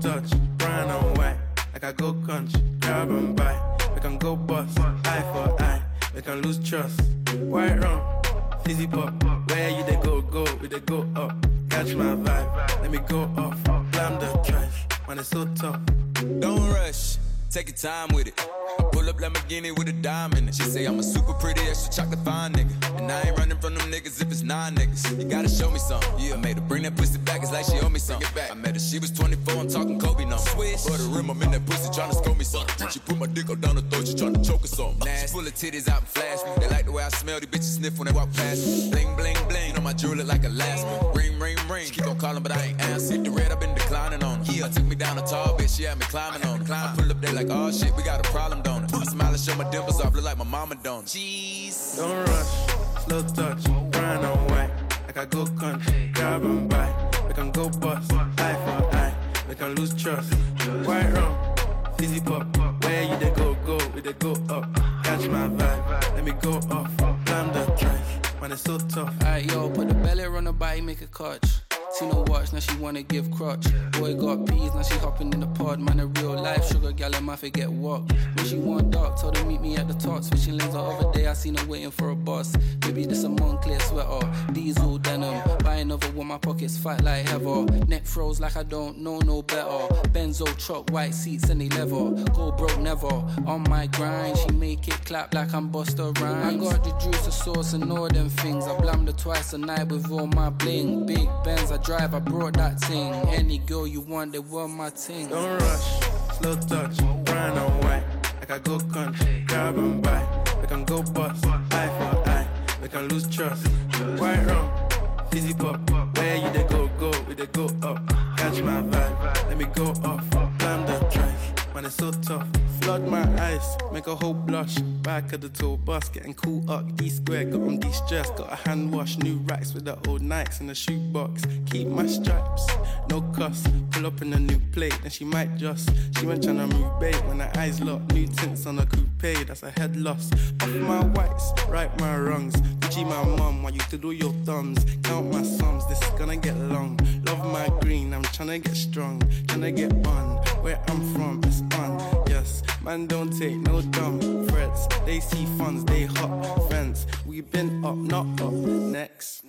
touch, brown and white. Like I go country, grab and buy. We can go bust, eye for eye. We can lose trust. White rum, fizzy pop. Where you they go, we they go up. Catch my vibe, let me go off. Blam the trash, man it's so tough. Don't rush, take your time with it. I pull up Lamborghini with a dime in it. She say I'm a super pretty, extra chocolate fine nigga. And I ain't running from them niggas if it's 9 niggas. You gotta show me something. Yeah, I made her bring that pussy back, it's like she owe me something. I met her, she was 24, I'm talking Kobe now. Swish, for the rim, I'm in that pussy tryna score me something. She put my dick up down the throat, she tryna choke or something. She full of titties out and flash me. They like the way I smell, these bitches sniff when they walk past me. Bling, bling, bling, you know my jewelry look like Alaska. Ring, ring, ring, she keep on calling but I ain't answer. The red, I've been declining on her. Yeah, took me down a tall bitch, she had me climbing on her. I pull up there like, oh shit, we got a problem, don't it? I smile and show my dimples off, look like my mama don't. Jeez. Don't rush, slow touch, brown and white. Like I go country, grab and buy. We can go bust, eye for eye. We can lose trust. White rum, fizzy pop. Where you they go, we they go up. Catch my vibe, let me go off. Blam the trash, man it's so tough. Alright yo, put the belly on the body, make a clutch. See no watch, now she wanna give crutch. Boy got peas, now she hopping in the pod. Man, a real life sugar gal, and my forget what. When she want dark, told her meet me at the top. Switching lanes the other day, I seen her waiting for a bus. Maybe this a Moncler sweater, diesel denim. Buy another one, my pockets fight like heather. Neck froze like I don't know no better. Benzo truck, white seats and they leather. Go broke never, on my grind. She make it clap like I'm Busta Rhymes. I got the juice, the sauce and all them things. I blammed her twice a night with all my bling. Big Benz, I drive, I brought that thing. Any girl you want, they want my thing. Don't rush, slow touch, brown and white. Like I go country, grab and buy. We can go bust, eye for eye. We can lose trust. White rum, fizzy pop. Where you they go, we they go up. Catch my vibe, let me go off. Blam the trash, man it's so tough. Flood my eyes, make a whole blush. Back of the tour bus, getting cool up. D-square, got on de-stress. Got a hand wash, new racks with the old Nikes in the shoebox. Keep my stripes, no cuss. Pull up in a new plate, then she might just. She went tryna move bait when her eyes locked. New tints on a coupe, that's a head loss. Off my whites, right my wrongs. Gucci my mum, want you to do your thumbs. Count my sums, this is gonna get long. Love my green, I'm tryna get strong. Tryna get on, where I'm from, it's on. Yes, man don't take no dumb threats. They see funds, they hop fence. We been up, not up. Next.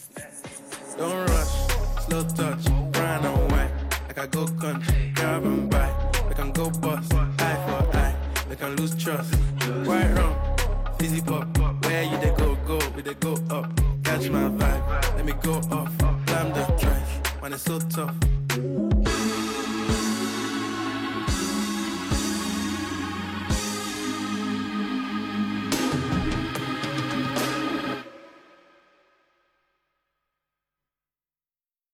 Don't rush, slow touch, brown and white. Like I go country, grab and buy. We can go bust, eye for eye. We can lose trust. White rum, fizzy pop. Where you they go, we they go up. Catch my vibe, let me go off. Blam the trash, man it's so tough.